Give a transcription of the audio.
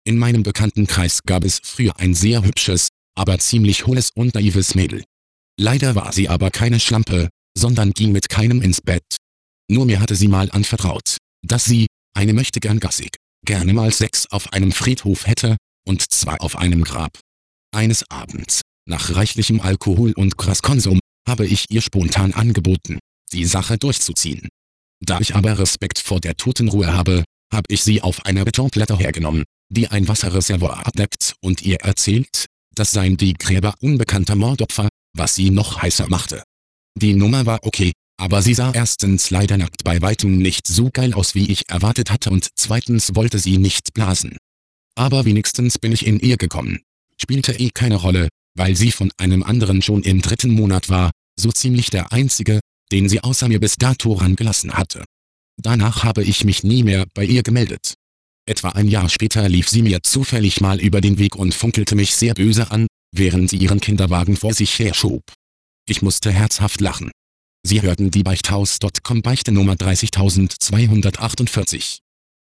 In meinem Bekanntenkreis gab es früher ein sehr hübsches, aber ziemlich hohles und naives Mädel. Leider war sie aber keine Schlampe, sondern ging mit keinem ins Bett. Nur mir hatte sie mal anvertraut, dass sie, eine Möchtegern Gassig, gerne mal Sex auf einem Friedhof hätte, und zwar auf einem Grab. Eines Abends, nach reichlichem Alkohol und Grasskonsum, habe ich ihr spontan angeboten, die Sache durchzuziehen. Da ich aber Respekt vor der Totenruhe habe ich sie auf einer Betonplatte hergenommen, die ein Wasserreservoir abdeckt, und ihr erzählt, das seien die Gräber unbekannter Mordopfer, was sie noch heißer machte. Die Nummer war okay, aber sie sah erstens leider nackt bei weitem nicht so geil aus, wie ich erwartet hatte, und zweitens wollte sie nicht blasen. Aber wenigstens bin ich in ihr gekommen. Spielte keine Rolle, weil sie von einem anderen schon im 3. Monat war, so ziemlich der einzige, den sie außer mir bis dato rangelassen hatte. Danach habe ich mich nie mehr bei ihr gemeldet. Etwa ein Jahr später lief sie mir zufällig mal über den Weg und funkelte mich sehr böse an, während sie ihren Kinderwagen vor sich herschob. Ich musste herzhaft lachen. Sie hörten die Beichthaus.com Beichte Nummer 30248.